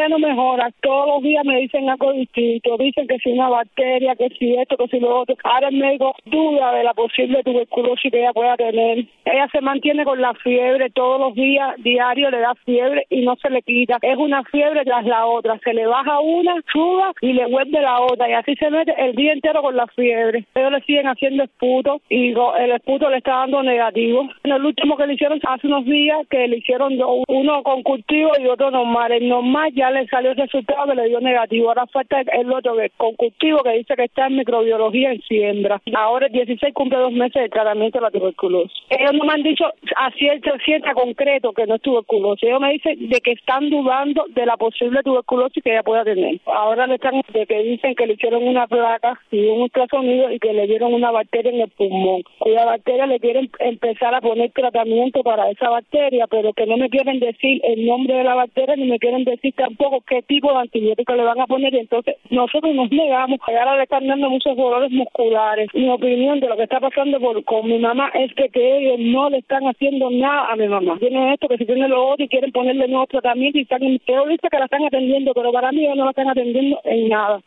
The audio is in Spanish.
ella no mejora. Todos los días me dicen algo distinto. Dicen que si una bacteria, que si esto, que si lo otro. Ahora el médico duda de la posible tuberculosis que ella pueda tener. Ella se mantiene con la fiebre todos los días, diario le da fiebre y no se le quita. Es una fiebre tras la otra. Se le baja una, suba y le vuelve la otra. Y así se mete el día entero con la fiebre. Ellos le siguen haciendo esputo y el esputo le está dando negativo. El último que le hicieron hace unos días, que le hicieron uno con cultivo y otro normal. El normal ya le salió el resultado que le dio negativo. Ahora falta el otro que con cultivo, que dice que está en microbiología en siembra. Ahora el 16 cumple 2 meses de tratamiento de la tuberculosis. Ellos no me han dicho a ciencia concreto que no es tuberculosis. Ellos me dicen de que están dudando de la posible tuberculosis que ella pueda tener. Ahora le están de que dicen que le hicieron una placa y un ultrasonido y que le dieron una bacteria en el pulmón. Cuya bacteria le quieren empezar a poner tratamiento para esa bacteria, pero que no me quieren decir el nombre de la bacteria ni me quieren decir tampoco qué tipo de antibiótico le van a poner. Y entonces nosotros nos negamos. Ahora le están dando muchos dolores musculares. Mi opinión de lo que está pasando con mi mamá es que ellos no le están haciendo nada a mi mamá. Tienen esto, que si tienen lo otro y quieren ponerle nuevos tratamientos y están, ellos dicen que la están atendiendo, pero para mí ellos no la están atendiendo en nada.